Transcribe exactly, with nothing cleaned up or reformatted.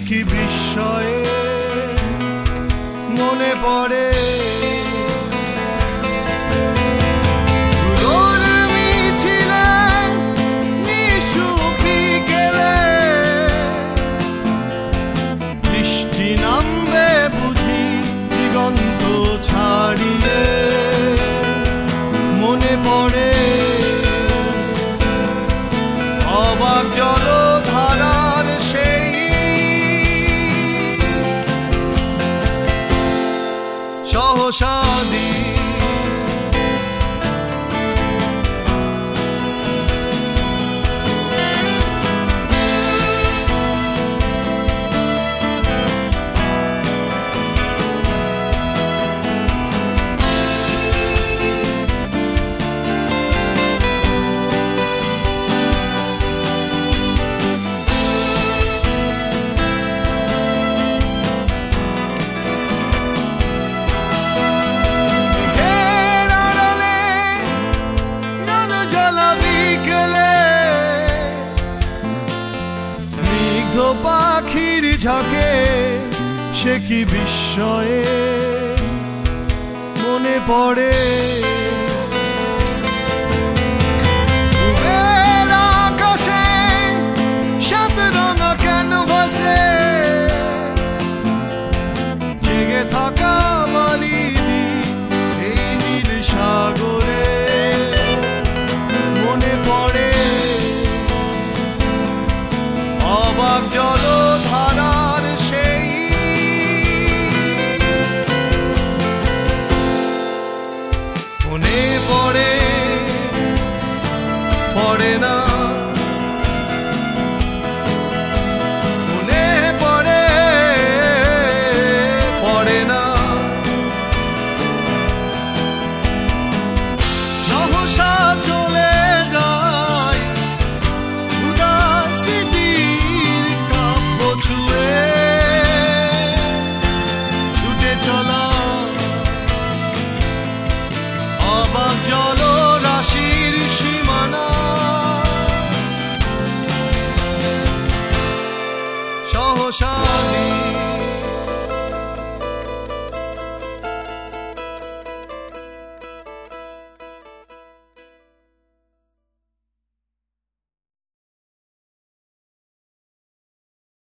কি বিস্ময়ে মনে পড়ে বৃষ্টি নামবে বুঝি দিগন্ত ছাড়িয়ে মনে পড়ে অবাক জলধারার সেই সহসাদী পাখির ঝাঁকে সে কি বিস্ময়ে মনে পড়ে আকাশে সাত রঙা ক্যানভাসে জেগে থাকা মালিনী এই নীল সাগরে মনে পড়ে অবাক জলধারার সেই মনে পড়ে পড়ে না মনে পড়ে পড়ে না সহসা চলে যায় অবাক জলরাশির সীমানা সহসাদী।